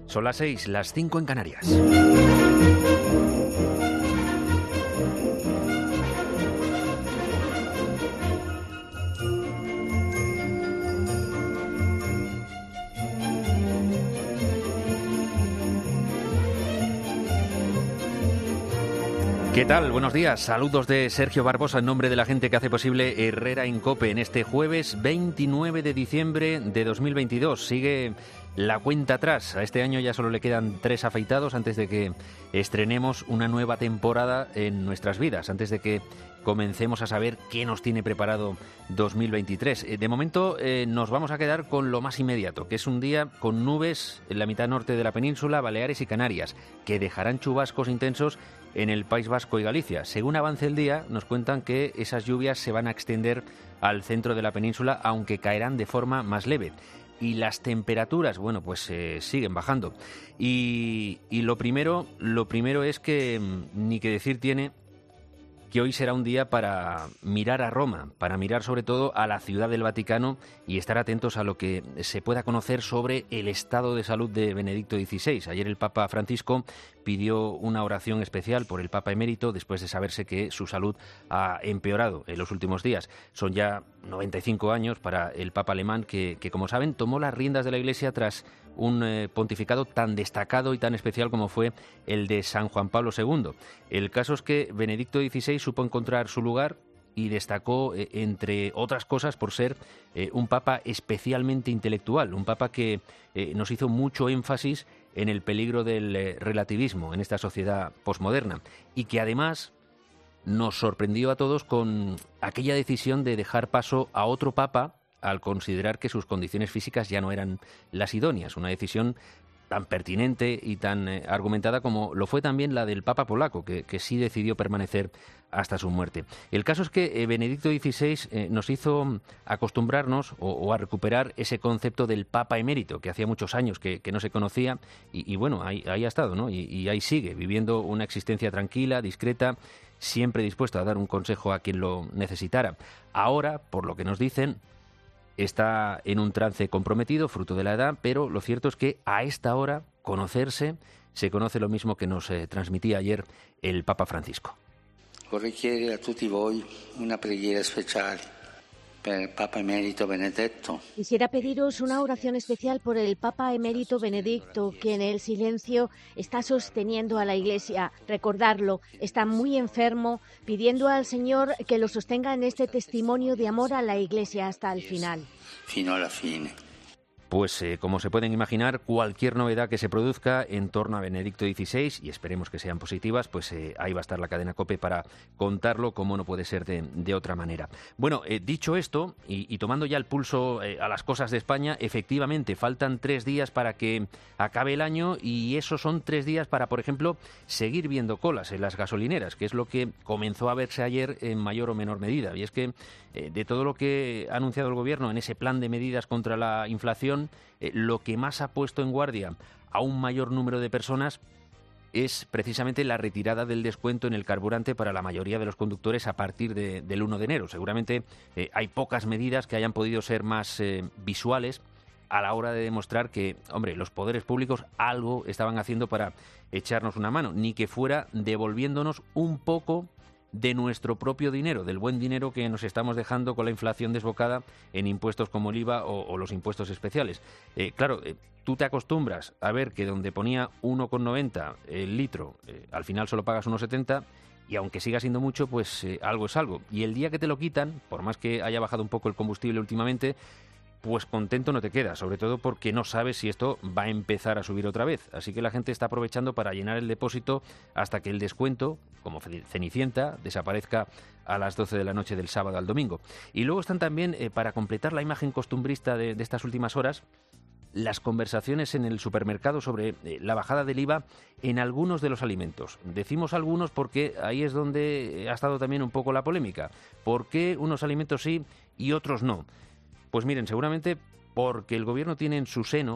Son las 6, las 5 en Canarias. ¿Qué tal? Buenos días. Saludos de Sergio Barbosa en nombre de la gente que hace posible Herrera en COPE en este jueves 29 de diciembre de 2022. Sigue la cuenta atrás. A este año ya solo le quedan 3 afeitados antes de que estrenemos una nueva temporada en nuestras vidas, antes de que comencemos a saber qué nos tiene preparado 2023. De momento nos vamos a quedar con lo más inmediato, que es un día con nubes en la mitad norte de la península, Baleares y Canarias, que dejarán chubascos intensos en el País Vasco y Galicia. Según avance el día, nos cuentan que esas lluvias se van a extender al centro de la península, aunque caerán de forma más leve. Y las temperaturas, bueno, pues siguen bajando. Y lo primero es que ni que decir tiene que hoy será un día para mirar a Roma, para mirar sobre todo a la Ciudad del Vaticano y estar atentos a lo que se pueda conocer sobre el estado de salud de Benedicto XVI. Ayer el Papa Francisco pidió una oración especial por el Papa emérito después de saberse que su salud ha empeorado en los últimos días. Son ya 95 años para el Papa alemán que, como saben, tomó las riendas de la Iglesia tras un pontificado tan destacado y tan especial como fue el de San Juan Pablo II. El caso es que Benedicto XVI supo encontrar su lugar y destacó, entre otras cosas, por ser un papa especialmente intelectual, un papa que nos hizo mucho énfasis en el peligro del relativismo en esta sociedad posmoderna y que además nos sorprendió a todos con aquella decisión de dejar paso a otro papa al considerar que sus condiciones físicas ya no eran las idóneas, una decisión tan pertinente y tan argumentada como lo fue también la del Papa polaco, que sí decidió permanecer hasta su muerte. El caso es que Benedicto XVI nos hizo acostumbrarnos o a recuperar ese concepto del Papa emérito, que hacía muchos años que no se conocía, y bueno, ahí ha estado, ¿no? Y ahí sigue, viviendo una existencia tranquila, discreta, siempre dispuesto a dar un consejo a quien lo necesitara. Ahora, por lo que nos dicen, está en un trance comprometido, fruto de la edad, pero lo cierto es que a esta hora se conoce lo mismo que nos transmitía ayer el Papa Francisco. Vorrei chiedere a tutti voi una preghiera speciale per il Papa Emerito Benedetto. Quisiera pediros una oración especial por el Papa Emérito Benedicto, que en el silencio está sosteniendo a la Iglesia. Recordarlo, está muy enfermo, pidiendo al Señor que lo sostenga en este testimonio de amor a la Iglesia hasta el final. Fino alla fine. Pues como se pueden imaginar, cualquier novedad que se produzca en torno a Benedicto XVI, y esperemos que sean positivas, pues ahí va a estar la cadena COPE para contarlo, como no puede ser de otra manera. Bueno, dicho esto, y tomando ya el pulso a las cosas de España, efectivamente faltan 3 días para que acabe el año, y esos son 3 días para, por ejemplo, seguir viendo colas en las gasolineras, que es lo que comenzó a verse ayer en mayor o menor medida. Y es que de todo lo que ha anunciado el Gobierno en ese plan de medidas contra la inflación, lo que más ha puesto en guardia a un mayor número de personas es precisamente la retirada del descuento en el carburante para la mayoría de los conductores a partir del 1 de enero. Seguramente hay pocas medidas que hayan podido ser más visuales a la hora de demostrar que, hombre, los poderes públicos algo estaban haciendo para echarnos una mano, ni que fuera devolviéndonos un poco de nuestro propio dinero, del buen dinero que nos estamos dejando con la inflación desbocada en impuestos como el IVA o los impuestos especiales. Claro, tú te acostumbras a ver que donde ponía 1,90 el litro, al final solo pagas 1,70, y aunque siga siendo mucho, pues algo es algo. Y el día que te lo quitan, por más que haya bajado un poco el combustible últimamente, pues contento no te quedas, sobre todo porque no sabes si esto va a empezar a subir otra vez. Así que la gente está aprovechando para llenar el depósito hasta que el descuento, como Cenicienta, desaparezca a las 12 de la noche del sábado al domingo. Y luego están también, para completar la imagen costumbrista de estas últimas horas, las conversaciones en el supermercado sobre la bajada del IVA en algunos de los alimentos. Decimos algunos porque ahí es donde ha estado también un poco la polémica. ¿Por qué unos alimentos sí y otros no? Pues miren, seguramente porque el Gobierno tiene en su seno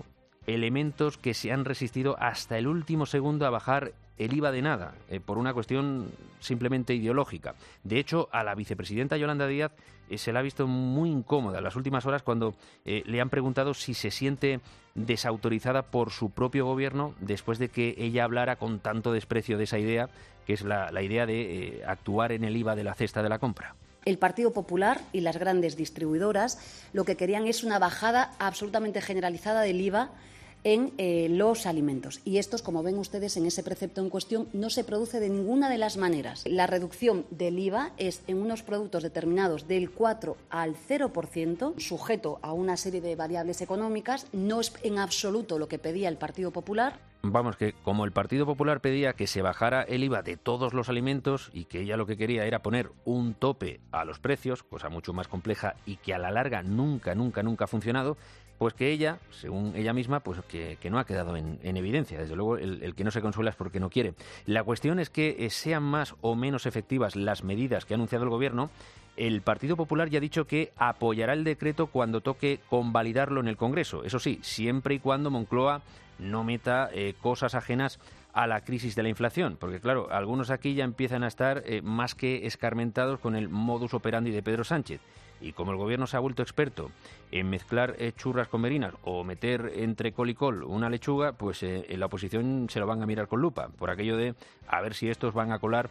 elementos que se han resistido hasta el último segundo a bajar el IVA de nada, por una cuestión simplemente ideológica. De hecho, a la vicepresidenta Yolanda Díaz se la ha visto muy incómoda en las últimas horas cuando le han preguntado si se siente desautorizada por su propio gobierno después de que ella hablara con tanto desprecio de esa idea, que es la idea de actuar en el IVA de la cesta de la compra. El Partido Popular y las grandes distribuidoras lo que querían es una bajada absolutamente generalizada del IVA en los alimentos. Y estos, como ven ustedes en ese precepto en cuestión, no se produce de ninguna de las maneras. La reducción del IVA es en unos productos determinados del 4 al 0%, sujeto a una serie de variables económicas. No es en absoluto lo que pedía el Partido Popular. Vamos, que como el Partido Popular pedía que se bajara el IVA de todos los alimentos y que ella lo que quería era poner un tope a los precios, cosa mucho más compleja y que a la larga nunca ha funcionado, pues que ella, según ella misma, pues que no ha quedado en evidencia. Desde luego, el que no se consuela es porque no quiere. La cuestión es que sean más o menos efectivas las medidas que ha anunciado el Gobierno. El Partido Popular ya ha dicho que apoyará el decreto cuando toque convalidarlo en el Congreso. Eso sí, siempre y cuando Moncloa no meta cosas ajenas a la crisis de la inflación, porque claro, algunos aquí ya empiezan a estar más que escarmentados con el modus operandi de Pedro Sánchez. Y como el Gobierno se ha vuelto experto en mezclar churras con merinas o meter entre col y col una lechuga, pues en la oposición se lo van a mirar con lupa, por aquello de a ver si estos van a colar,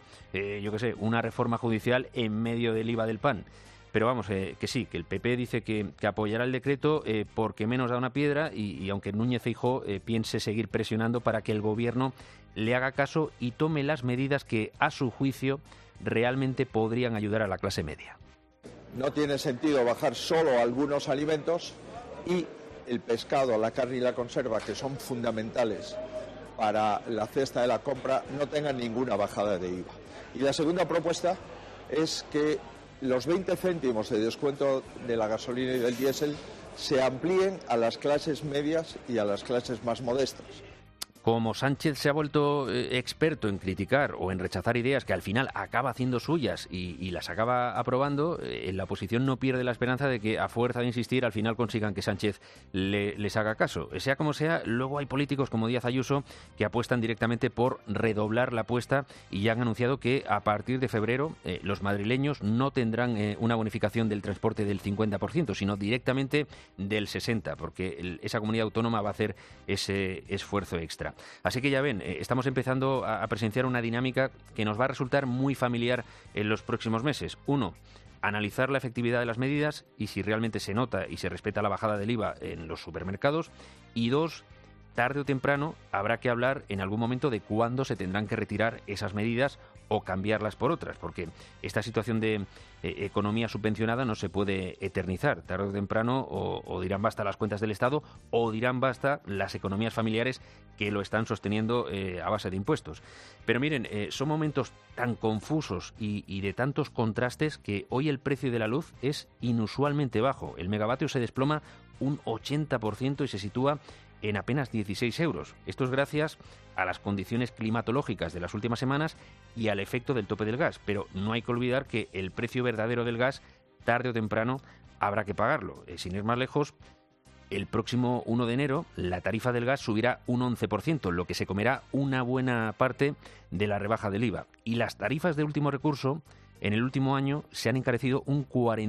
una reforma judicial en medio del IVA del pan. Pero vamos, que sí, que el PP dice que apoyará el decreto porque menos da una piedra y aunque Núñez Feijóo piense seguir presionando para que el Gobierno le haga caso y tome las medidas que, a su juicio, realmente podrían ayudar a la clase media. No tiene sentido bajar solo algunos alimentos y el pescado, la carne y la conserva, que son fundamentales para la cesta de la compra, no tengan ninguna bajada de IVA. Y la segunda propuesta es que los 20 céntimos de descuento de la gasolina y del diésel se amplíen a las clases medias y a las clases más modestas. Como Sánchez se ha vuelto experto en criticar o en rechazar ideas que al final acaba haciendo suyas y las acaba aprobando, la oposición no pierde la esperanza de que a fuerza de insistir al final consigan que Sánchez les haga caso. Sea como sea, luego hay políticos como Díaz Ayuso que apuestan directamente por redoblar la apuesta y ya han anunciado que a partir de febrero los madrileños no tendrán una bonificación del transporte del 50%, sino directamente del 60%, porque esa comunidad autónoma va a hacer ese esfuerzo extra. Así que ya ven, estamos empezando a presenciar una dinámica que nos va a resultar muy familiar en los próximos meses. 1, analizar la efectividad de las medidas y si realmente se nota y se respeta la bajada del IVA en los supermercados. Y 2, tarde o temprano habrá que hablar en algún momento de cuándo se tendrán que retirar esas medidas o cambiarlas por otras, porque esta situación de economía subvencionada no se puede eternizar. Tarde o temprano o dirán basta las cuentas del Estado o dirán basta las economías familiares que lo están sosteniendo a base de impuestos. Pero miren, son momentos tan confusos y de tantos contrastes que hoy el precio de la luz es inusualmente bajo. El megavatio se desploma un 80% y se sitúa en apenas 16 euros. Esto es gracias a las condiciones climatológicas de las últimas semanas y al efecto del tope del gas. Pero no hay que olvidar que el precio verdadero del gas, tarde o temprano, habrá que pagarlo. Sin ir más lejos, el próximo 1 de enero la tarifa del gas subirá un 11%, lo que se comerá una buena parte de la rebaja del IVA. Y las tarifas de último recurso, en el último año, se han encarecido un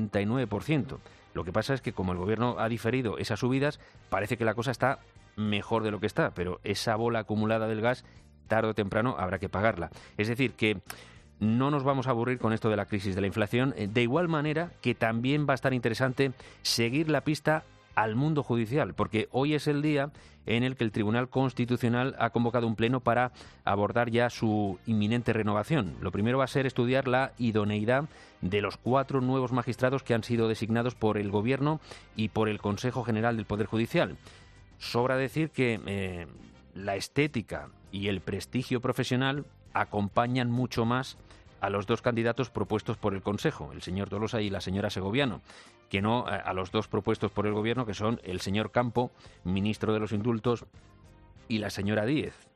49%. Lo que pasa es que como el Gobierno ha diferido esas subidas, parece que la cosa está mejor de lo que está, pero esa bola acumulada del gas, tarde o temprano habrá que pagarla. Es decir, que no nos vamos a aburrir con esto de la crisis de la inflación, de igual manera que también va a estar interesante seguir la pista al mundo judicial, porque hoy es el día en el que el Tribunal Constitucional ha convocado un pleno para abordar ya su inminente renovación. Lo primero va a ser estudiar la idoneidad de los 4 nuevos magistrados que han sido designados por el Gobierno y por el Consejo General del Poder Judicial. Sobra decir que la estética y el prestigio profesional acompañan mucho más a los 2 candidatos propuestos por el Consejo, el señor Tolosa y la señora Segoviano, que no a los 2 propuestos por el Gobierno, que son el señor Campo, ministro de los Indultos, y la señora Díez,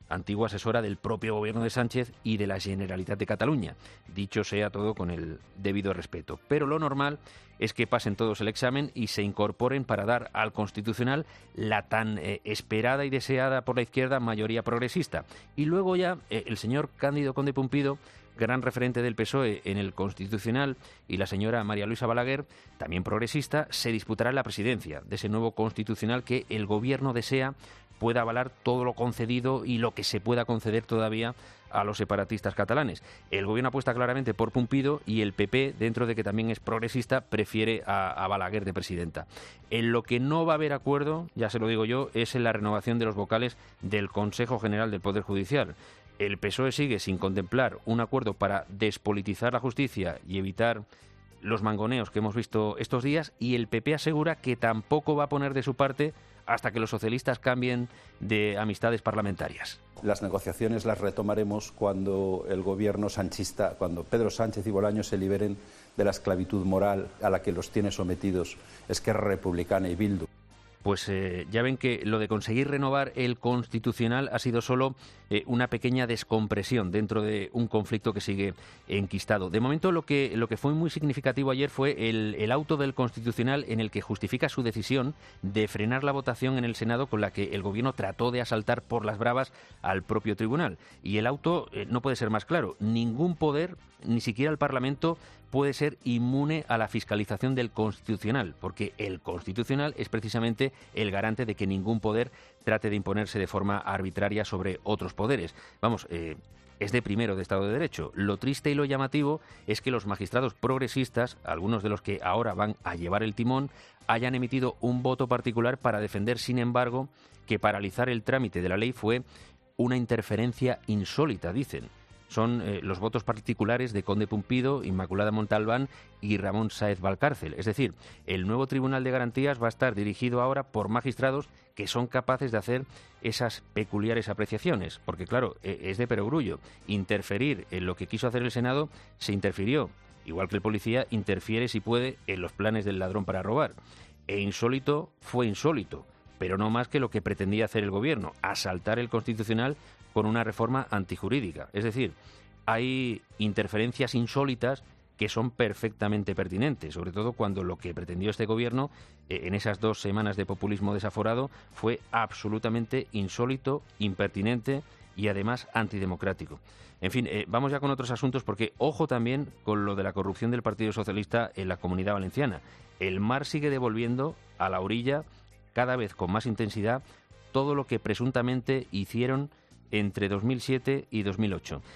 antigua asesora del propio gobierno de Sánchez y de la Generalitat de Cataluña. Dicho sea todo con el debido respeto. Pero lo normal es que pasen todos el examen y se incorporen para dar al Constitucional la tan esperada y deseada por la izquierda mayoría progresista. Y luego ya el señor Cándido Conde Pumpido, gran referente del PSOE en el Constitucional, y la señora María Luisa Balaguer, también progresista, se disputarán la presidencia de ese nuevo Constitucional que el Gobierno desea pueda avalar todo lo concedido y lo que se pueda conceder todavía a los separatistas catalanes. El Gobierno apuesta claramente por Pumpido y el PP, dentro de que también es progresista, prefiere a Balaguer de presidenta. En lo que no va a haber acuerdo, ya se lo digo yo, es en la renovación de los vocales del Consejo General del Poder Judicial. El PSOE sigue sin contemplar un acuerdo para despolitizar la justicia y evitar los mangoneos que hemos visto estos días, y el PP asegura que tampoco va a poner de su parte hasta que los socialistas cambien de amistades parlamentarias. Las negociaciones las retomaremos cuando el gobierno sanchista, cuando Pedro Sánchez y Bolaños se liberen de la esclavitud moral a la que los tiene sometidos Esquerra Republicana y Bildu. Pues ya ven que lo de conseguir renovar el Constitucional ha sido solo una pequeña descompresión dentro de un conflicto que sigue enquistado. De momento lo que fue muy significativo ayer fue el auto del Constitucional en el que justifica su decisión de frenar la votación en el Senado con la que el Gobierno trató de asaltar por las bravas al propio tribunal. Y el auto no puede ser más claro. Ningún poder, ni siquiera el Parlamento, puede ser inmune a la fiscalización del Constitucional, porque el Constitucional es precisamente el garante de que ningún poder trate de imponerse de forma arbitraria sobre otros poderes. Vamos, es de primero de Estado de Derecho. Lo triste y lo llamativo es que los magistrados progresistas, algunos de los que ahora van a llevar el timón, hayan emitido un voto particular para defender, sin embargo, que paralizar el trámite de la ley fue una interferencia insólita, dicen. Son los votos particulares de Conde Pumpido, Inmaculada Montalbán y Ramón Sáez Valcárcel. Es decir, el nuevo Tribunal de Garantías va a estar dirigido ahora por magistrados que son capaces de hacer esas peculiares apreciaciones. Porque, claro, es de perogrullo. Interferir en lo que quiso hacer el Senado, se interfirió. Igual que el policía interfiere, si puede, en los planes del ladrón para robar. E insólito fue insólito, pero no más que lo que pretendía hacer el Gobierno, asaltar el Constitucional con una reforma antijurídica. Es decir, hay interferencias insólitas que son perfectamente pertinentes, sobre todo cuando lo que pretendió este Gobierno en esas 2 semanas de populismo desaforado fue absolutamente insólito, impertinente y además antidemocrático. En fin, vamos ya con otros asuntos, porque ojo también con lo de la corrupción del Partido Socialista en la Comunidad Valenciana. El mar sigue devolviendo a la orilla, cada vez con más intensidad, todo lo que presuntamente hicieron entre 2007 y 2008.